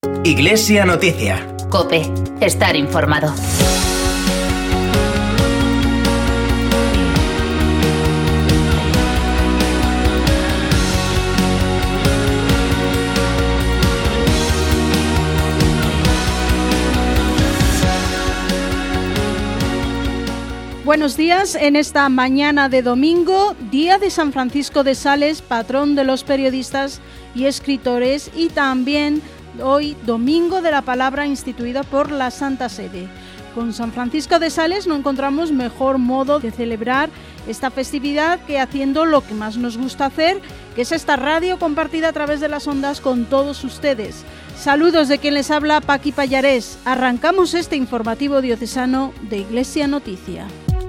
Iglesia Noticia. COPE. Estar informado. Buenos días en esta mañana de domingo, día de San Francisco de Sales, patrón de los periodistas y escritores, y también hoy domingo de la palabra instituida por la Santa Sede. Con San Francisco de Sales no encontramos mejor modo de celebrar esta festividad que haciendo lo que más nos gusta hacer, que es esta radio compartida a través de las ondas con todos ustedes. Saludos de quien les habla, Paqui Pallarés. Arrancamos este informativo diocesano de Iglesia Noticia.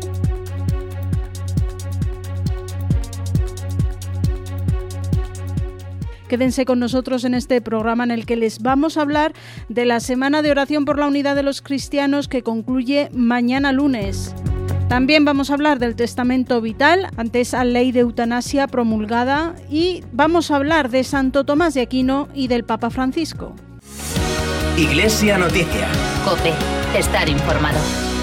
Quédense con nosotros en este programa en el que les vamos a hablar de la Semana de Oración por la Unidad de los Cristianos que concluye mañana lunes. También vamos a hablar del Testamento Vital ante esa ley de eutanasia promulgada y vamos a hablar de Santo Tomás de Aquino y del Papa Francisco. Iglesia Noticia. COPE. Estar informado.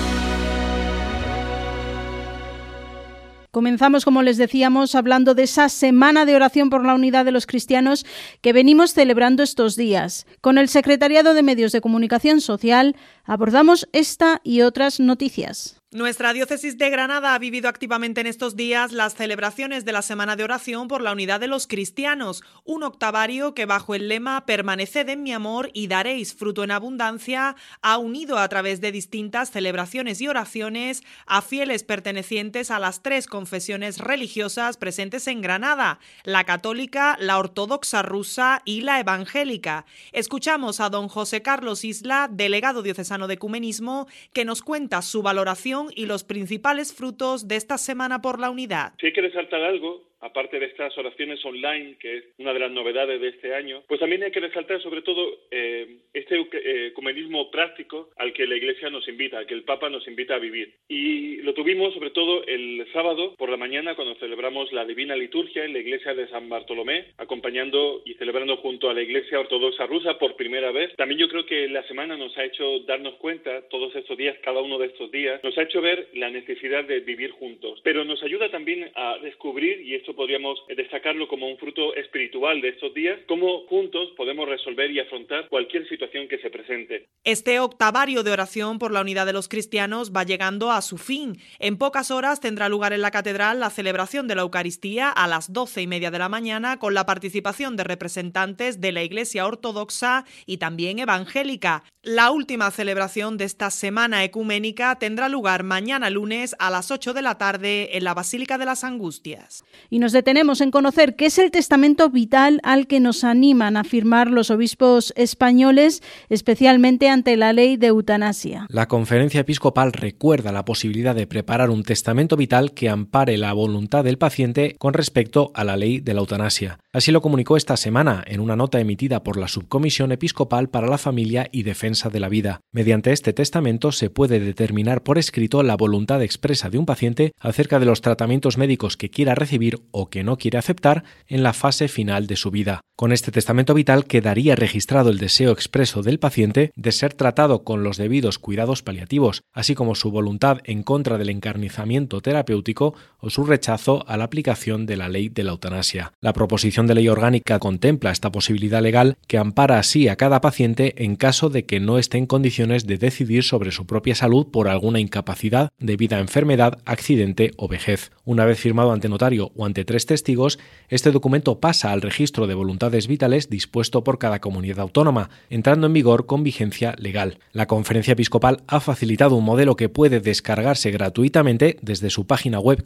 Comenzamos, como les decíamos, hablando de esa Semana de Oración por la Unidad de los Cristianos que venimos celebrando estos días. Con el Secretariado de Medios de Comunicación Social abordamos esta y otras noticias. Nuestra diócesis de Granada ha vivido activamente en estos días las celebraciones de la Semana de Oración por la Unidad de los Cristianos, un octavario que bajo el lema «Permaneced en mi amor y daréis fruto en abundancia» ha unido a través de distintas celebraciones y oraciones a fieles pertenecientes a las tres confesiones religiosas presentes en Granada, la católica, la ortodoxa rusa y la evangélica. Escuchamos a don José Carlos Isla, delegado diocesano de Ecumenismo, que nos cuenta su valoración y los principales frutos de esta Semana por la Unidad. Si hay que resaltar algo, aparte de estas oraciones online, que es una de las novedades de este año, pues también hay que resaltar sobre todo este ecumenismo práctico al que la Iglesia nos invita, al que el Papa nos invita a vivir. Y lo tuvimos sobre todo el sábado por la mañana cuando celebramos la Divina Liturgia en la Iglesia de San Bartolomé, acompañando y celebrando junto a la Iglesia Ortodoxa Rusa por primera vez. También yo creo que la semana nos ha hecho darnos cuenta, todos estos días, cada uno de estos días, nos ha hecho ver la necesidad de vivir juntos. Pero nos ayuda también a descubrir, y esto podríamos destacarlo como un fruto espiritual de estos días, cómo juntos podemos resolver y afrontar cualquier situación que se presente. Este octavario de oración por la unidad de los cristianos va llegando a su fin. En pocas horas tendrá lugar en la catedral la celebración de la Eucaristía a las 12:30 de la mañana con la participación de representantes de la Iglesia Ortodoxa y también evangélica. La última celebración de esta semana ecuménica tendrá lugar mañana lunes a las 8 de la tarde en la Basílica de las Angustias. Y nos detenemos en conocer qué es el testamento vital al que nos animan a firmar los obispos españoles, especialmente ante la ley de eutanasia. La Conferencia Episcopal recuerda la posibilidad de preparar un testamento vital que ampare la voluntad del paciente con respecto a la ley de la eutanasia. Así lo comunicó esta semana en una nota emitida por la Subcomisión Episcopal para la Familia y Defensa de la Vida. Mediante este testamento se puede determinar por escrito la voluntad expresa de un paciente acerca de los tratamientos médicos que quiera recibir o que no quiere aceptar en la fase final de su vida. Con este testamento vital quedaría registrado el deseo expreso del paciente de ser tratado con los debidos cuidados paliativos, así como su voluntad en contra del encarnizamiento terapéutico o su rechazo a la aplicación de la ley de la eutanasia. La proposición de ley orgánica contempla esta posibilidad legal que ampara así a cada paciente en caso de que no esté en condiciones de decidir sobre su propia salud por alguna incapacidad debida a enfermedad, accidente o vejez. Una vez firmado ante notario o ante 3 testigos, este documento pasa al registro de voluntades vitales dispuesto por cada comunidad autónoma, entrando en vigor con vigencia legal. La Conferencia Episcopal ha facilitado un modelo que puede descargarse gratuitamente desde su página web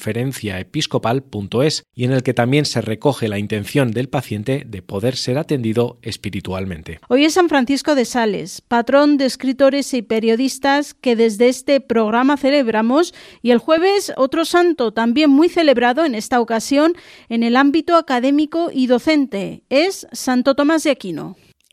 conferenciaepiscopal.es y en el que también se recoge la intención del paciente de poder ser atendido espiritualmente. Hoy es San Francisco de Sales, patrón de escritores y periodistas que desde este programa celebramos, y el jueves otro santo también muy celebrado en esta ocasión en el ámbito académico y docente, es Santo Tomás de Aquino.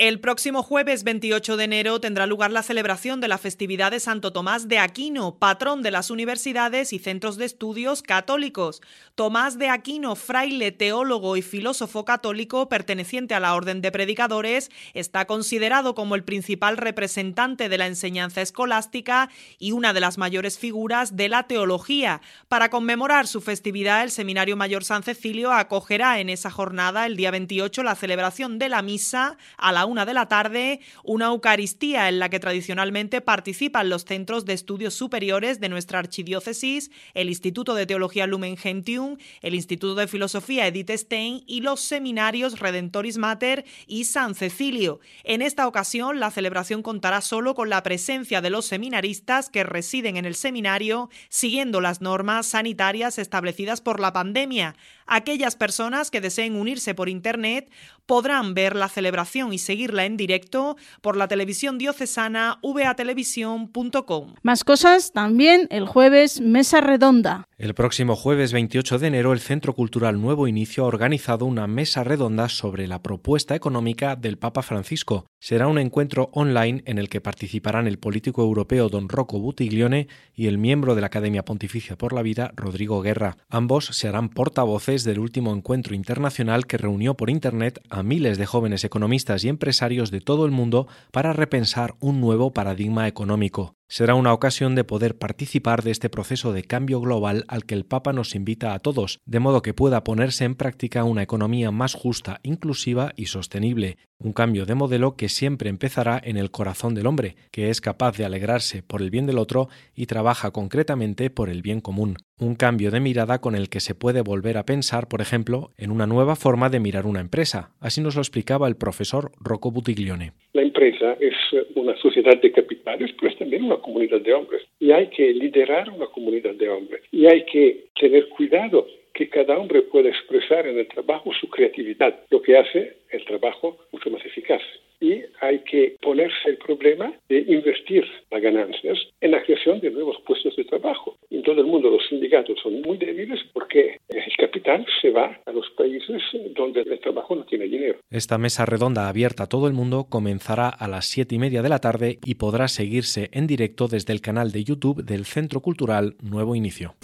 El próximo jueves 28 de enero tendrá lugar la celebración de la festividad de Santo Tomás de Aquino, patrón de las universidades y centros de estudios católicos. Tomás de Aquino, fraile, teólogo y filósofo católico perteneciente a la Orden de Predicadores, está considerado como el principal representante de la enseñanza escolástica y una de las mayores figuras de la teología. Para conmemorar su festividad, el Seminario Mayor San Cecilio acogerá en esa jornada, el día 28, la celebración de la misa a la 1 de la tarde, una Eucaristía en la que tradicionalmente participan los centros de estudios superiores de nuestra archidiócesis, el Instituto de Teología Lumen Gentium, el Instituto de Filosofía Edith Stein y los seminarios Redentoris Mater y San Cecilio. En esta ocasión, la celebración contará solo con la presencia de los seminaristas que residen en el seminario, siguiendo las normas sanitarias establecidas por la pandemia. Aquellas personas que deseen unirse por Internet podrán ver la celebración y seguirla en directo por la televisión diocesana vatelevisión.com. Más cosas también el jueves, Mesa Redonda. El próximo jueves 28 de enero, el Centro Cultural Nuevo Inicio ha organizado una mesa redonda sobre la propuesta económica del Papa Francisco. Será un encuentro online en el que participarán el político europeo don Rocco Buttiglione y el miembro de la Academia Pontificia por la Vida, Rodrigo Guerra. Ambos se harán portavoces del último encuentro internacional que reunió por Internet a miles de jóvenes economistas y empresarios de todo el mundo para repensar un nuevo paradigma económico. Será una ocasión de poder participar de este proceso de cambio global al que el Papa nos invita a todos, de modo que pueda ponerse en práctica una economía más justa, inclusiva y sostenible. Un cambio de modelo que siempre empezará en el corazón del hombre, que es capaz de alegrarse por el bien del otro y trabaja concretamente por el bien común. Un cambio de mirada con el que se puede volver a pensar, por ejemplo, en una nueva forma de mirar una empresa. Así nos lo explicaba el profesor Rocco Buttiglione. La empresa es una sociedad de capitales, pero es también una comunidad de hombres. Y hay que liderar una comunidad de hombres. Y hay que tener cuidado que cada hombre pueda expresar en el trabajo su creatividad, lo que hace el trabajo mucho más eficaz. Y hay que ponerse el problema de invertir las ganancias en la creación de nuevos puestos de trabajo. En todo el mundo los sindicatos son muy débiles porque el capital se va a los países donde el trabajo no tiene dinero. Esta mesa redonda abierta a todo el mundo comenzará a las 7:30 de la tarde y podrá seguirse en directo desde el canal de YouTube del Centro Cultural Nuevo Inicio.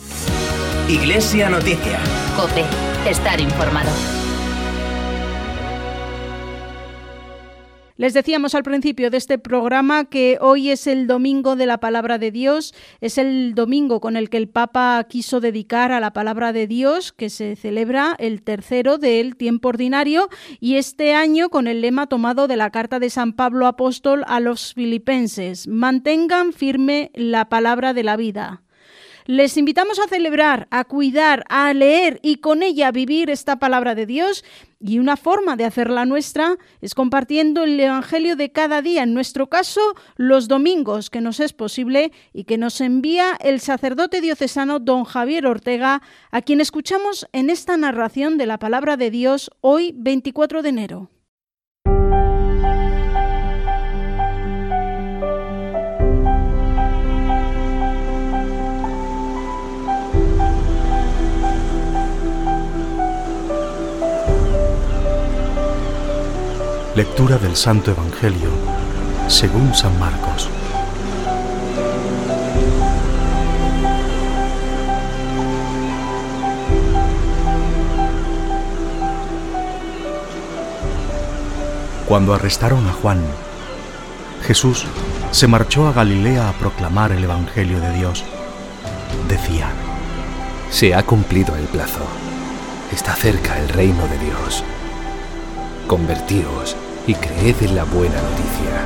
Iglesia Noticia. COPE. Estar informado. Les decíamos al principio de este programa que hoy es el domingo de la Palabra de Dios, es el domingo con el que el Papa quiso dedicar a la Palabra de Dios, que se celebra el tercero del tiempo ordinario, y este año con el lema tomado de la carta de San Pablo Apóstol a los filipenses: mantengan firme la palabra de la vida. Les invitamos a celebrar, a cuidar, a leer y con ella vivir esta palabra de Dios, y una forma de hacerla nuestra es compartiendo el Evangelio de cada día, en nuestro caso los domingos, que nos es posible y que nos envía el sacerdote diocesano don Javier Ortega, a quien escuchamos en esta narración de la palabra de Dios hoy 24 de enero. Lectura del Santo Evangelio según San Marcos. Cuando arrestaron a Juan, Jesús se marchó a Galilea a proclamar el Evangelio de Dios. Decía: se ha cumplido el plazo. Está cerca el reino de Dios. Convertíos y creed en la buena noticia.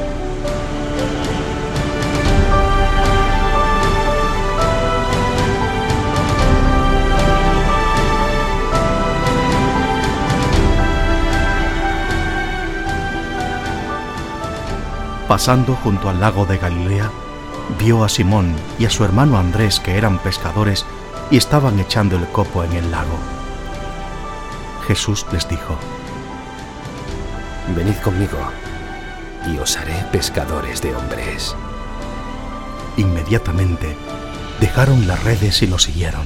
Pasando junto al lago de Galilea, vio a Simón y a su hermano Andrés, que eran pescadores y estaban echando el copo en el lago. Jesús les dijo: venid conmigo, y os haré pescadores de hombres. Inmediatamente dejaron las redes y lo siguieron.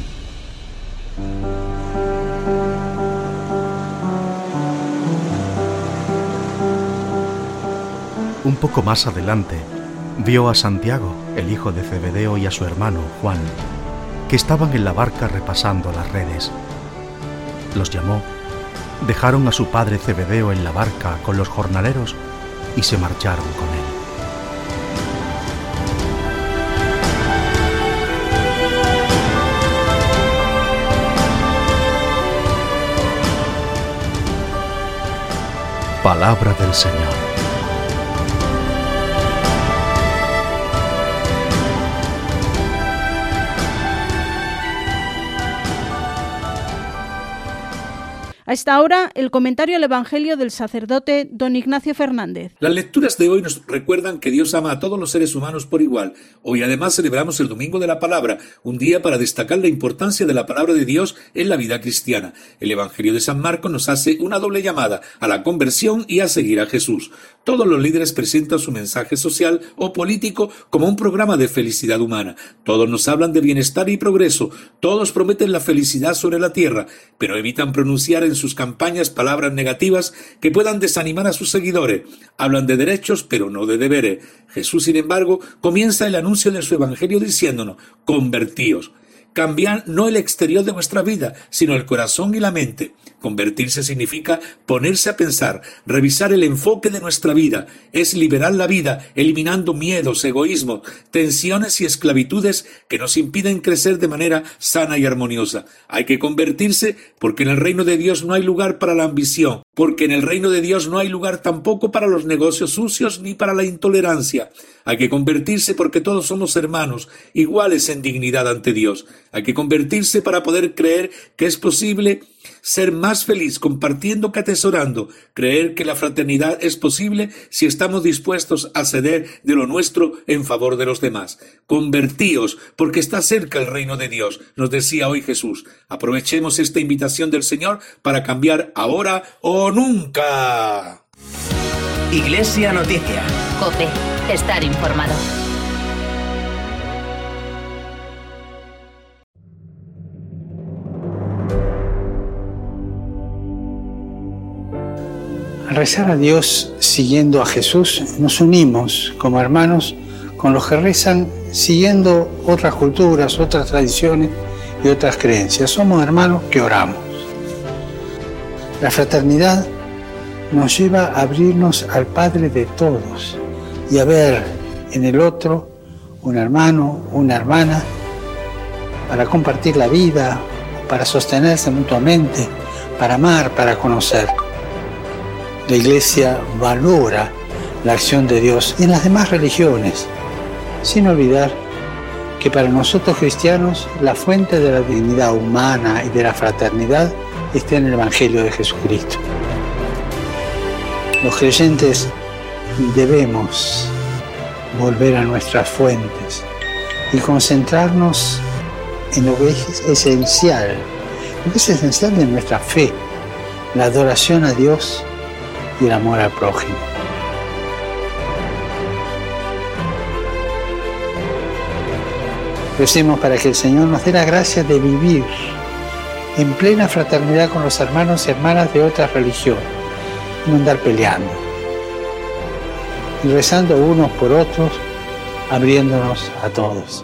Un poco más adelante, vio a Santiago, el hijo de Zebedeo, y a su hermano Juan, que estaban en la barca repasando las redes. Los llamó, dejaron a su padre Zebedeo en la barca con los jornaleros y se marcharon con él. Palabra del Señor. A esta hora, el comentario al Evangelio del sacerdote don Ignacio Fernández. Las lecturas de hoy nos recuerdan que Dios ama a todos los seres humanos por igual. Hoy además celebramos el Domingo de la Palabra, un día para destacar la importancia de la palabra de Dios en la vida cristiana. El Evangelio de San Marcos nos hace una doble llamada, a la conversión y a seguir a Jesús. Todos los líderes presentan su mensaje social o político como un programa de felicidad humana. Todos nos hablan de bienestar y progreso. Todos prometen la felicidad sobre la tierra, pero evitan pronunciar en sus campañas palabras negativas que puedan desanimar a sus seguidores. Hablan de derechos, pero no de deberes. Jesús, sin embargo, comienza el anuncio de su evangelio diciéndonos: convertíos. Cambiar no el exterior de vuestra vida, sino el corazón y la mente. Convertirse significa ponerse a pensar, revisar el enfoque de nuestra vida. Es liberar la vida, eliminando miedos, egoísmos, tensiones y esclavitudes que nos impiden crecer de manera sana y armoniosa. Hay que convertirse porque en el reino de Dios no hay lugar para la ambición, porque en el reino de Dios no hay lugar tampoco para los negocios sucios ni para la intolerancia. Hay que convertirse porque todos somos hermanos, iguales en dignidad ante Dios. Hay que convertirse para poder creer que es posible ser más feliz compartiendo que atesorando, creer que la fraternidad es posible si estamos dispuestos a ceder de lo nuestro en favor de los demás. Convertíos, porque está cerca el reino de Dios, nos decía hoy Jesús. Aprovechemos esta invitación del Señor para cambiar ahora o nunca. Iglesia Noticia. COPE. Estar informado. Al rezar a Dios siguiendo a Jesús, nos unimos como hermanos con los que rezan siguiendo otras culturas, otras tradiciones y otras creencias. Somos hermanos que oramos. La fraternidad nos lleva a abrirnos al Padre de todos y a ver en el otro un hermano, una hermana, para compartir la vida, para sostenerse mutuamente, para amar, para conocer. La Iglesia valora la acción de Dios en las demás religiones, sin olvidar que para nosotros cristianos la fuente de la dignidad humana y de la fraternidad está en el Evangelio de Jesucristo. Los creyentes debemos volver a nuestras fuentes y concentrarnos en lo que es esencial de nuestra fe, la adoración a Dios y el amor al prójimo. Recemos para que el Señor nos dé la gracia de vivir en plena fraternidad con los hermanos y hermanas de otras religiones, no andar peleando y rezando unos por otros, abriéndonos a todos.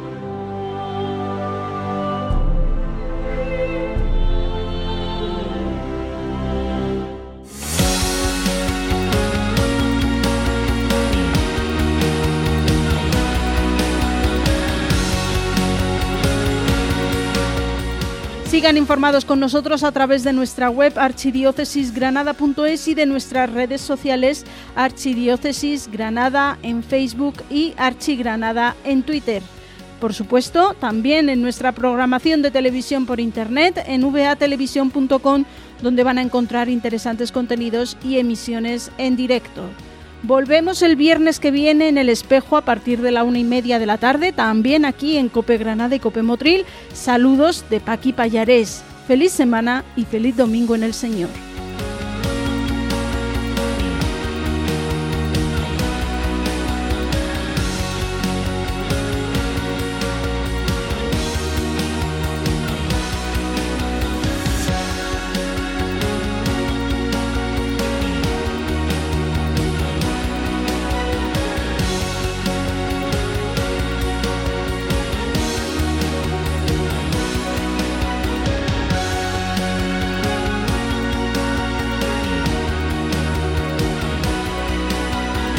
Sigan informados con nosotros a través de nuestra web archidiócesisgranada.es y de nuestras redes sociales Archidiócesis Granada en Facebook y Archigranada en Twitter. Por supuesto, también en nuestra programación de televisión por internet en vatelevisión.com, donde van a encontrar interesantes contenidos y emisiones en directo. Volvemos el viernes que viene en El Espejo a partir de la 1:30 de la tarde, también aquí en COPE Granada y COPE Motril. Saludos de Paqui Pallarés. Feliz semana y feliz domingo en el Señor.